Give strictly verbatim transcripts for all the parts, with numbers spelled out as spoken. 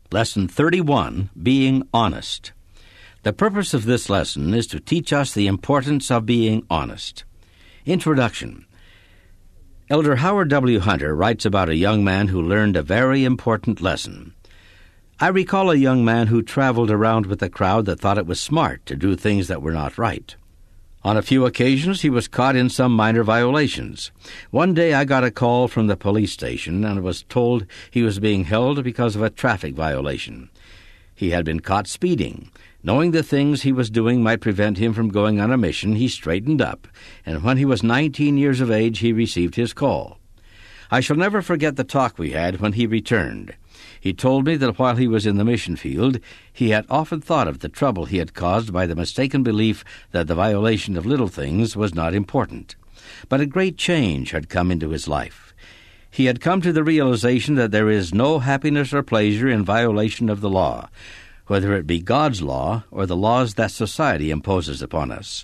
Lesson thirty-one, Being Honest. The purpose of this lesson is to teach us the importance of being honest. Introduction. Elder Howard W. Hunter writes about a young man who learned a very important lesson. I recall a young man who traveled around with a crowd that thought it was smart to do things that were not right. On a few occasions, he was caught in some minor violations. One day I got a call from the police station and was told he was being held because of a traffic violation. He had been caught speeding. Knowing the things he was doing might prevent him from going on a mission, he straightened up, and when he was nineteen years of age, he received his call. I shall never forget the talk we had when he returned. He told me that while he was in the mission field, he had often thought of the trouble he had caused by the mistaken belief that the violation of little things was not important. But a great change had come into his life. He had come to the realization that there is no happiness or pleasure in violation of the law, whether it be God's law or the laws that society imposes upon us.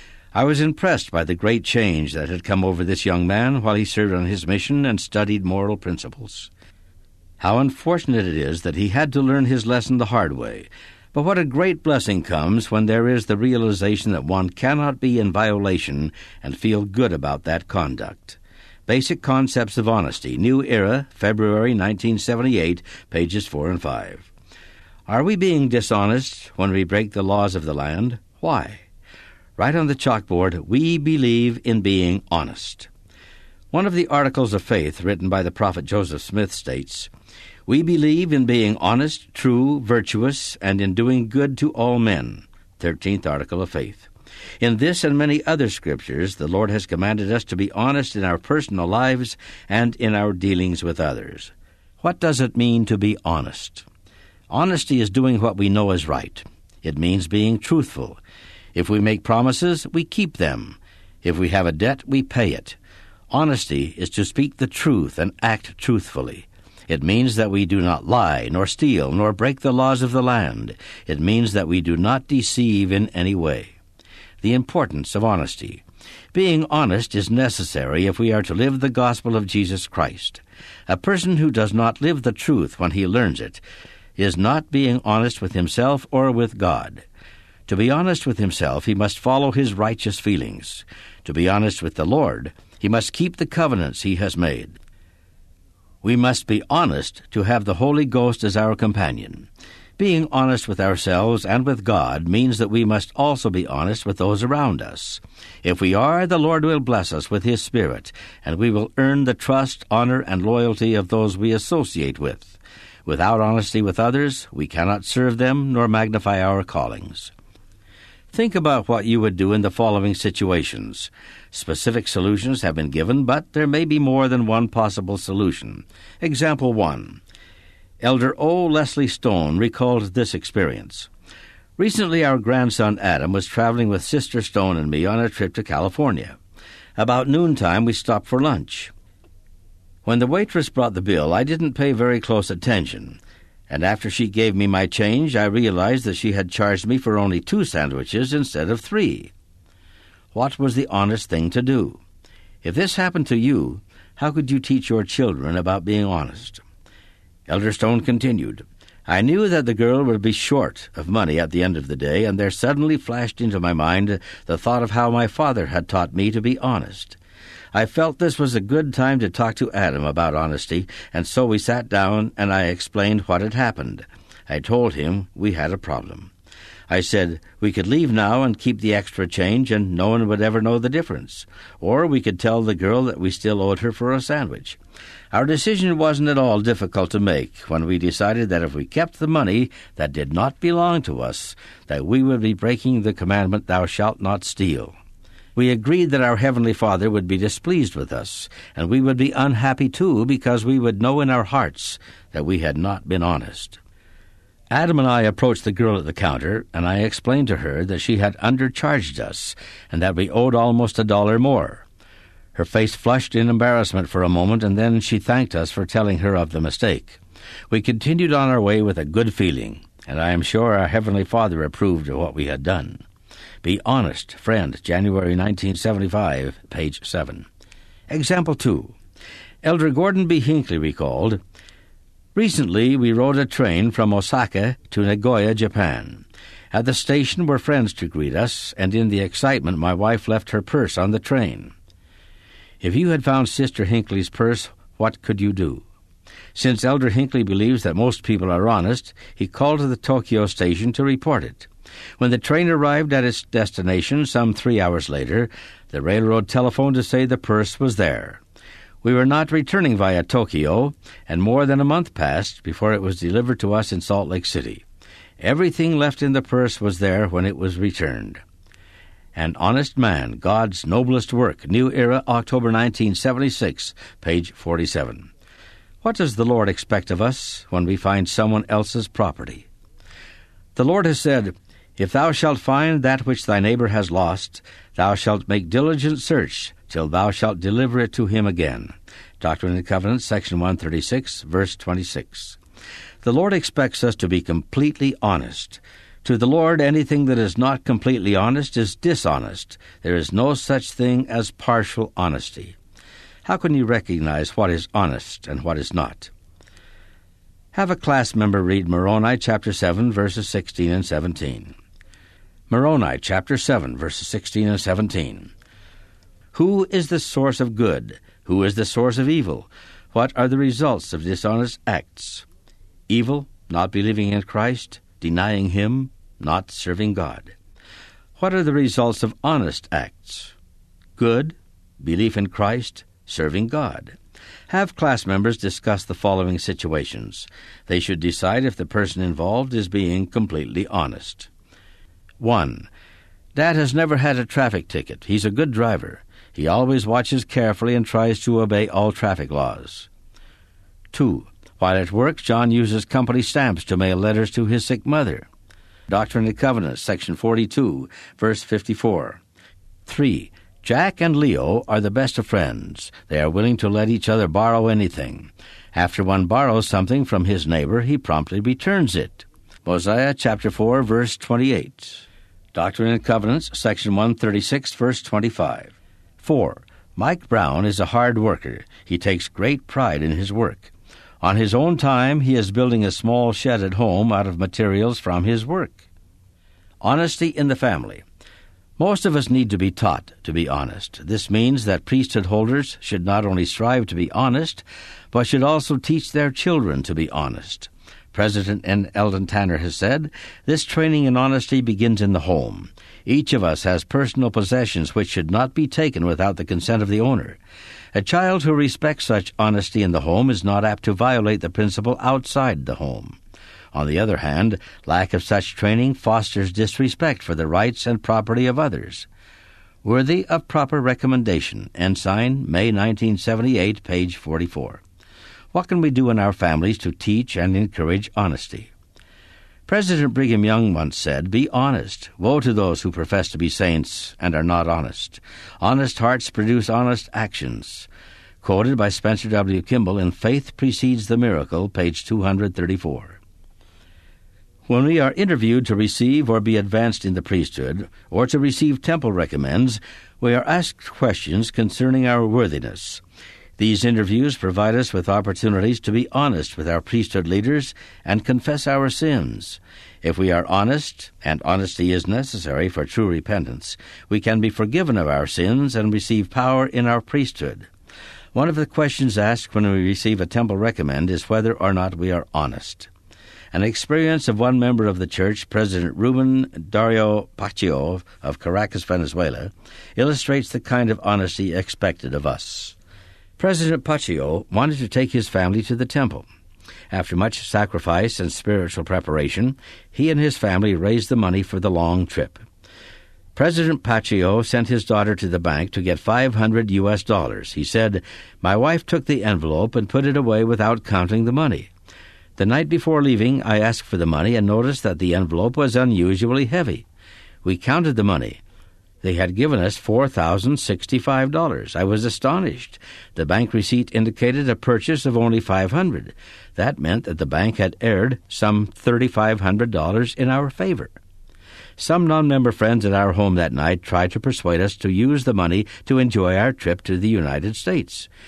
I was impressed by the great change that had come over this young man while he served on his mission and studied moral principles. How unfortunate it is that he had to learn his lesson the hard way. But what a great blessing comes when there is the realization that one cannot be in violation and feel good about that conduct. Basic Concepts of Honesty, New Era, February nineteen seventy-eight, pages four and five. Are we being dishonest when we break the laws of the land? Why? Write on the chalkboard, we believe in being honest. One of the articles of faith written by the prophet Joseph Smith states, we believe in being honest, true, virtuous, and in doing good to all men. Thirteenth article of faith. In this and many other scriptures, the Lord has commanded us to be honest in our personal lives and in our dealings with others. What does it mean to be honest? Honesty is doing what we know is right. It means being truthful. If we make promises, we keep them. If we have a debt, we pay it. Honesty is to speak the truth and act truthfully. It means that we do not lie, nor steal, nor break the laws of the land. It means that we do not deceive in any way. The importance of honesty. Being honest is necessary if we are to live the gospel of Jesus Christ. A person who does not live the truth when he learns it is not being honest with himself or with God. To be honest with himself, he must follow his righteous feelings. To be honest with the Lord, he must keep the covenants he has made. We must be honest to have the Holy Ghost as our companion. Being honest with ourselves and with God means that we must also be honest with those around us. If we are, the Lord will bless us with His Spirit, and we will earn the trust, honor, and loyalty of those we associate with. Without honesty with others, we cannot serve them nor magnify our callings. Think about what you would do in the following situations. Specific solutions have been given, but there may be more than one possible solution. Example one. Elder O. Leslie Stone recalled this experience. Recently, our grandson Adam was traveling with Sister Stone and me on a trip to California. About noontime, we stopped for lunch. When the waitress brought the bill, I didn't pay very close attention, and after she gave me my change, I realized that she had charged me for only two sandwiches instead of three. What was the honest thing to do? If this happened to you, how could you teach your children about being honest? Elder Stone continued, I knew that the girl would be short of money at the end of the day, and there suddenly flashed into my mind the thought of how my father had taught me to be honest. I felt this was a good time to talk to Adam about honesty, and so we sat down and I explained what had happened. I told him we had a problem. I said we could leave now and keep the extra change and no one would ever know the difference, or we could tell the girl that we still owed her for a sandwich. Our decision wasn't at all difficult to make when we decided that if we kept the money that did not belong to us, that we would be breaking the commandment, thou shalt not steal. We agreed that our Heavenly Father would be displeased with us, and we would be unhappy too because we would know in our hearts that we had not been honest. Adam and I approached the girl at the counter, and I explained to her that she had undercharged us and that we owed almost a dollar more. Her face flushed in embarrassment for a moment, and then she thanked us for telling her of the mistake. We continued on our way with a good feeling, and I am sure our Heavenly Father approved of what we had done. Be Honest, Friend, January nineteen seventy-five, page seven. Example two. Elder Gordon B. Hinckley recalled, Recently, we rode a train from Osaka to Nagoya, Japan. At the station were friends to greet us, and in the excitement my wife left her purse on the train. If you had found Sister Hinckley's purse, what could you do? Since Elder Hinckley believes that most people are honest, he called to the Tokyo station to report it. When the train arrived at its destination some three hours later, the railroad telephoned to say the purse was there. We were not returning via Tokyo, and more than a month passed before it was delivered to us in Salt Lake City. Everything left in the purse was there when it was returned. An Honest Man, God's Noblest Work, New Era, October nineteen seventy-six, page forty-seven. What does the Lord expect of us when we find someone else's property? The Lord has said, "If thou shalt find that which thy neighbor has lost, thou shalt make diligent search till thou shalt deliver it to him again." Doctrine and Covenants, section one thirty-six, verse twenty-six. The Lord expects us to be completely honest. To the Lord, anything that is not completely honest is dishonest. There is no such thing as partial honesty. How can you recognize what is honest and what is not? Have a class member read Moroni chapter seven, verses sixteen and seventeen. Moroni chapter seven, verses sixteen and seventeen. Who is the source of good? Who is the source of evil? What are the results of dishonest acts? Evil, not believing in Christ, denying Him, not serving God. What are the results of honest acts? Good, belief in Christ, serving God. Have class members discuss the following situations. They should decide if the person involved is being completely honest. One. Dad has never had a traffic ticket. He's a good driver. He always watches carefully and tries to obey all traffic laws. Two. While at work, John uses company stamps to mail letters to his sick mother. Doctrine and Covenants, section forty-two, verse fifty-four. Three. Jack and Leo are the best of friends. They are willing to let each other borrow anything. After one borrows something from his neighbor, he promptly returns it. Mosiah chapter four, verse twenty-eight. Doctrine and Covenants, section one thirty-six, verse twenty-five. Four. Mike Brown is a hard worker. He takes great pride in his work. On his own time, he is building a small shed at home out of materials from his work. Honesty in the family. Most of us need to be taught to be honest. This means that priesthood holders should not only strive to be honest, but should also teach their children to be honest. President N. Eldon Tanner has said, "This training in honesty begins in the home. Each of us has personal possessions which should not be taken without the consent of the owner. A child who respects such honesty in the home is not apt to violate the principle outside the home. On the other hand, lack of such training fosters disrespect for the rights and property of others." Worthy of proper recommendation. Ensign, May nineteen seventy-eight, page forty-four. What can we do in our families to teach and encourage honesty? President Brigham Young once said, "Be honest. Woe to those who profess to be saints and are not honest. Honest hearts produce honest actions." Quoted by Spencer W. Kimball in Faith Precedes the Miracle, page two thirty-four. When we are interviewed to receive or be advanced in the priesthood, or to receive temple recommends, we are asked questions concerning our worthiness. These interviews provide us with opportunities to be honest with our priesthood leaders and confess our sins. If we are honest, and honesty is necessary for true repentance, we can be forgiven of our sins and receive power in our priesthood. One of the questions asked when we receive a temple recommend is whether or not we are honest. An experience of one member of the church, President Ruben Dario Pacio of Caracas, Venezuela, illustrates the kind of honesty expected of us. President Pacio wanted to take his family to the temple. After much sacrifice and spiritual preparation, he and his family raised the money for the long trip. President Pacio sent his daughter to the bank to get five hundred U S dollars. He said, "My wife took the envelope and put it away without counting the money. The night before leaving, I asked for the money and noticed that the envelope was unusually heavy. We counted the money. They had given us four thousand sixty-five dollars. I was astonished. The bank receipt indicated a purchase of only five hundred dollars. That meant that the bank had erred some three thousand five hundred dollars in our favor. Some non-member friends at our home that night tried to persuade us to use the money to enjoy our trip to the United States.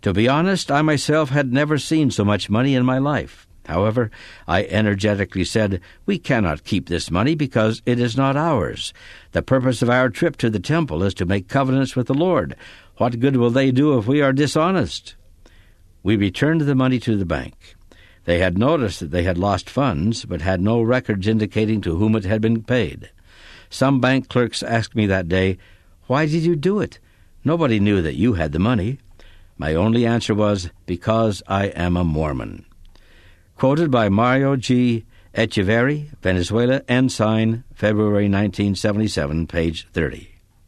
To be honest, I myself had never seen so much money in my life. However, I energetically said, "We cannot keep this money because it is not ours. The purpose of our trip to the temple is to make covenants with the Lord. What good will they do if we are dishonest?" We returned the money to the bank. They had noticed that they had lost funds, but had no records indicating to whom it had been paid. Some bank clerks asked me that day, "Why did you do it? Nobody knew that you had the money." My only answer was, "Because I am a Mormon." Quoted by Mario G. Echeverri, Venezuela Ensign, February nineteen seventy-seven, page thirty.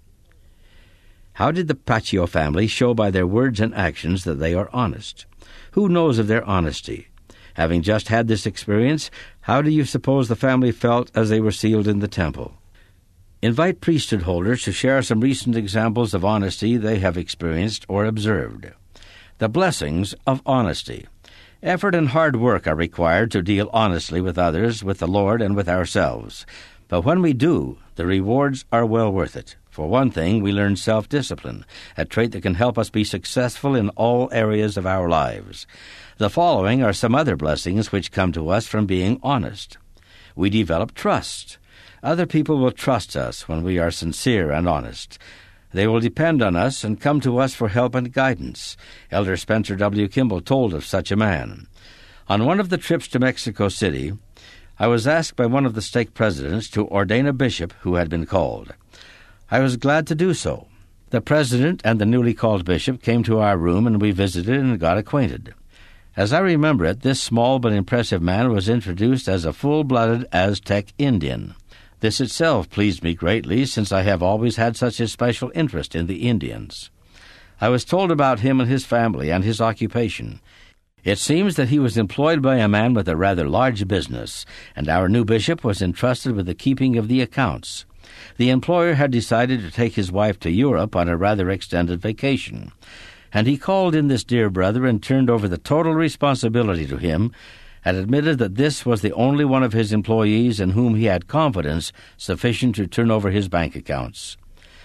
How did the Pacio family show by their words and actions that they are honest? Who knows of their honesty? Having just had this experience, how do you suppose the family felt as they were sealed in the temple? Invite priesthood holders to share some recent examples of honesty they have experienced or observed. The blessings of honesty. Effort and hard work are required to deal honestly with others, with the Lord, and with ourselves. But when we do, the rewards are well worth it. For one thing, we learn self-discipline, a trait that can help us be successful in all areas of our lives. The following are some other blessings which come to us from being honest. We develop trust. Other people will trust us when we are sincere and honest. They will depend on us and come to us for help and guidance. Elder Spencer W. Kimball told of such a man. On one of the trips to Mexico City, I was asked by one of the stake presidents to ordain a bishop who had been called. I was glad to do so. The president and the newly called bishop came to our room, and we visited and got acquainted. As I remember it, this small but impressive man was introduced as a full-blooded Aztec Indian. This itself pleased me greatly, since I have always had such a special interest in the Indians. I was told about him and his family and his occupation. It seems that he was employed by a man with a rather large business, and our new bishop was entrusted with the keeping of the accounts. The employer had decided to take his wife to Europe on a rather extended vacation, and he called in this dear brother and turned over the total responsibility to him, and admitted that this was the only one of his employees in whom he had confidence sufficient to turn over his bank accounts.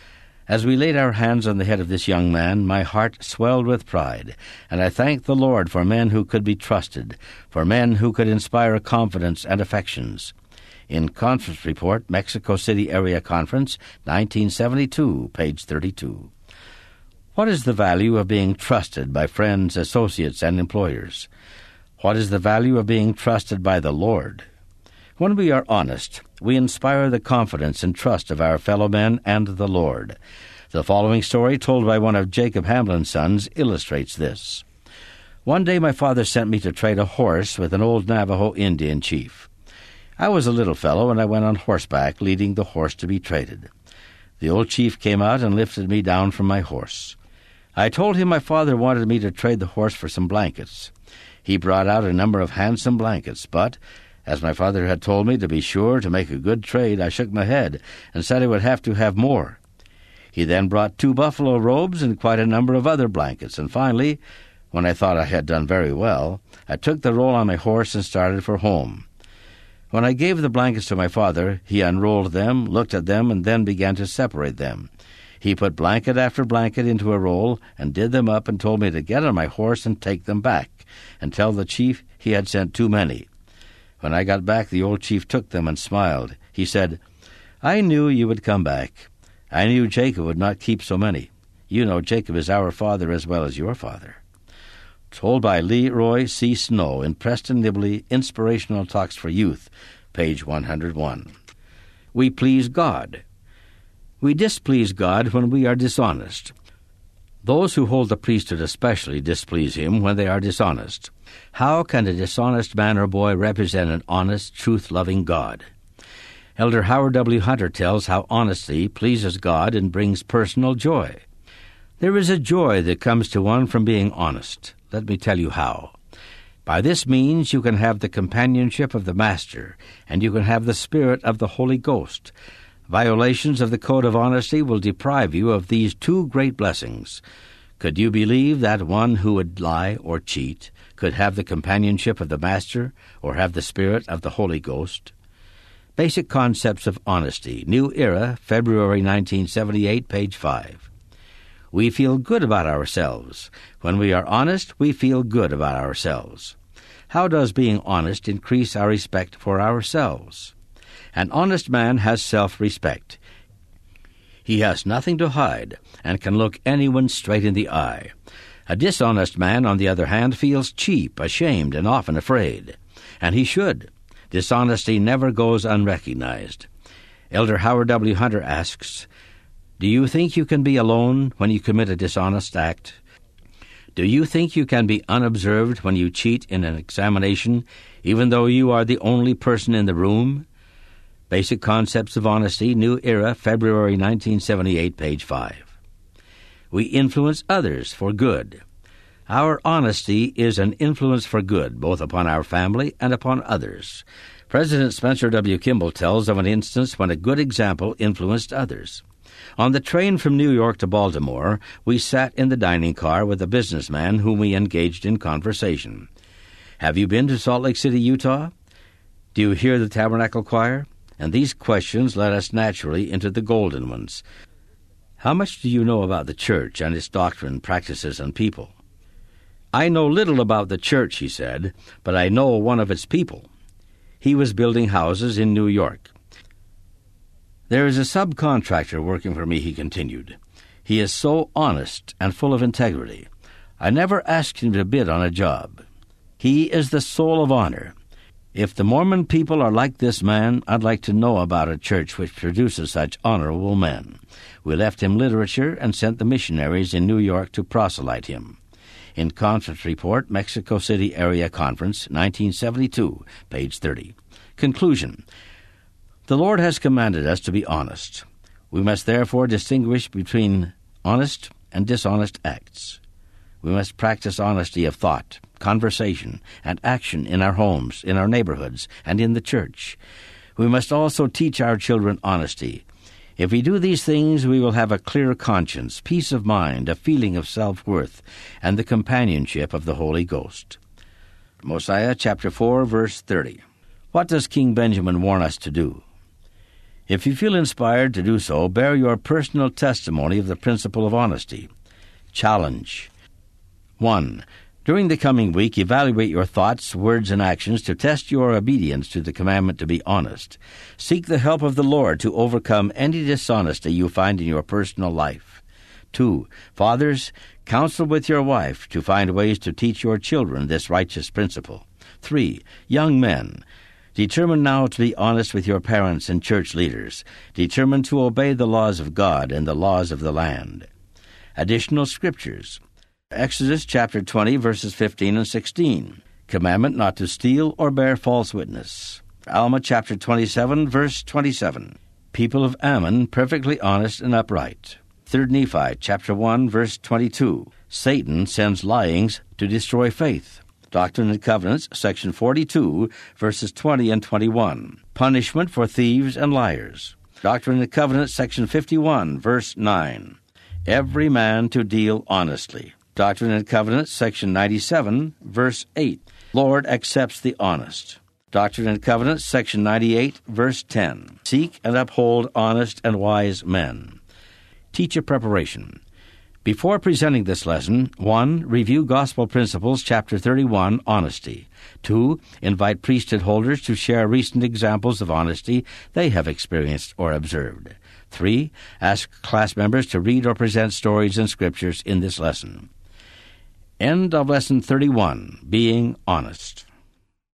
As we laid our hands on the head of this young man, my heart swelled with pride, and I thanked the Lord for men who could be trusted, for men who could inspire confidence and affections. In Conference Report, Mexico City Area Conference, nineteen seventy-two, page thirty-two. What is the value of being trusted by friends, associates, and employers? What is the value of being trusted by the Lord? When we are honest, we inspire the confidence and trust of our fellow men and the Lord. The following story, told by one of Jacob Hamlin's sons, illustrates this. One day my father sent me to trade a horse with an old Navajo Indian chief. I was a little fellow, and I went on horseback, leading the horse to be traded. The old chief came out and lifted me down from my horse. I told him my father wanted me to trade the horse for some blankets. He brought out a number of handsome blankets, but, as my father had told me to be sure to make a good trade, I shook my head and said I would have to have more. He then brought two buffalo robes and quite a number of other blankets, and finally, when I thought I had done very well, I took the roll on my horse and started for home. When I gave the blankets to my father, he unrolled them, looked at them, and then began to separate them. He put blanket after blanket into a roll and did them up and told me to get on my horse and take them back, and tell the chief he had sent too many. When I got back, the old chief took them and smiled. He said, "I knew you would come back. I knew Jacob would not keep so many. You know Jacob is our father as well as your father." Told by Leroy C. Snow in Preston Nibley, Inspirational Talks for Youth, page one hundred one. We please God. We displease God when we are dishonest. Those who hold the priesthood especially displease him when they are dishonest. How can a dishonest man or boy represent an honest, truth-loving God? Elder Howard W. Hunter tells how honesty pleases God and brings personal joy. There is a joy that comes to one from being honest. Let me tell you how. By this means you can have the companionship of the Master, and you can have the Spirit of the Holy Ghost. Violations of the code of honesty will deprive you of these two great blessings. Could you believe that one who would lie or cheat could have the companionship of the Master or have the Spirit of the Holy Ghost? Basic Concepts of Honesty, New Era, February nineteen seventy-eight, page five. we feel good about ourselves. When we are honest, we feel good about ourselves. How does being honest increase our respect for ourselves? An honest man has self-respect. He has nothing to hide and can look anyone straight in the eye. A dishonest man, on the other hand, feels cheap, ashamed, and often afraid. And he should. Dishonesty never goes unrecognized. Elder Howard W. Hunter asks, "Do you think you can be alone when you commit a dishonest act? Do you think you can be unobserved when you cheat in an examination, even though you are the only person in the room?" Basic Concepts of Honesty, New Era, February nineteen seventy-eight, page five. We influence others for good. Our honesty is an influence for good, both upon our family and upon others. President Spencer W. Kimball tells of an instance when a good example influenced others. On the train from New York to Baltimore, we sat in the dining car with a businessman whom we engaged in conversation. "Have you been to Salt Lake City, Utah? Do you hear the Tabernacle Choir?" And these questions led us naturally into the golden ones. "How much do you know about the church and its doctrine, practices, and people?" "I know little about the church," he said, "but I know one of its people." He was building houses in New York. "There is a subcontractor working for me," he continued. "He is so honest and full of integrity. I never asked him to bid on a job. He is the soul of honor. If the Mormon people are like this man, I'd like to know about a church which produces such honorable men." We left him literature and sent the missionaries in New York to proselyte him. In Conference Report, Mexico City Area Conference, nineteen seventy-two, page thirty. Conclusion. The Lord has commanded us to be honest. We must therefore distinguish between honest and dishonest acts. We must practice honesty of thought, conversation, and action in our homes, in our neighborhoods, and in the church. We must also teach our children honesty. If we do these things, we will have a clear conscience, peace of mind, a feeling of self-worth, and the companionship of the Holy Ghost. Mosiah chapter four, verse thirty. What does King Benjamin warn us to do? If you feel inspired to do so, bear your personal testimony of the principle of honesty. Challenge. One. During the coming week, evaluate your thoughts, words, and actions to test your obedience to the commandment to be honest. Seek the help of the Lord to overcome any dishonesty you find in your personal life. Two. Fathers, counsel with your wife to find ways to teach your children this righteous principle. Three. Young men, determine now to be honest with your parents and church leaders. Determine to obey the laws of God and the laws of the land. Additional scriptures. Exodus chapter twenty, verses fifteen and sixteen. Commandment not to steal or bear false witness. Alma chapter twenty-seven, verse twenty-seven. People of Ammon, perfectly honest and upright. Third Nephi chapter one, verse twenty-two. Satan sends lyings to destroy faith. Doctrine and Covenants, section forty-two, verses twenty and twenty-one. Punishment for thieves and liars. Doctrine and Covenants, section fifty-one, verse nine. Every man to deal honestly. Doctrine and Covenants, section ninety-seven, verse eight. Lord accepts the honest. Doctrine and Covenants, section ninety-eight, verse ten. Seek and uphold honest and wise men. Teacher preparation. Before presenting this lesson, one. Review Gospel Principles, chapter thirty-one, Honesty. two. Invite priesthood holders to share recent examples of honesty they have experienced or observed. three. Ask class members to read or present stories and scriptures in this lesson. End of Lesson thirty-one, Being Honest.